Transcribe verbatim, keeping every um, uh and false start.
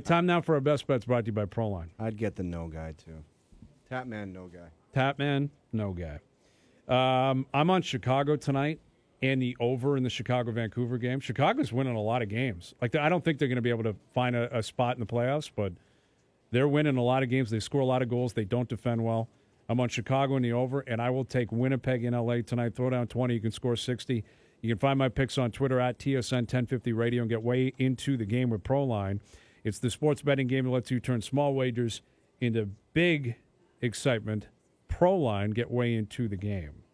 right, time now for our best bets brought to you by Proline. I'd get the no guy, too. Tapman, no guy. Tapman, no guy. Um, I'm on Chicago tonight and the over in the Chicago-Vancouver game. Chicago's winning a lot of games. Like I don't think they're going to be able to find a, a spot in the playoffs, but they're winning a lot of games. They score a lot of goals. They don't defend well. I'm on Chicago in the over, and I will take Winnipeg in L A tonight. Throw down twenty. You can score sixty. You can find my picks on Twitter at T S N ten fifty Radio and get way into the game with Proline. It's the sports betting game that lets you turn small wagers into big excitement. Proline, get way into the game.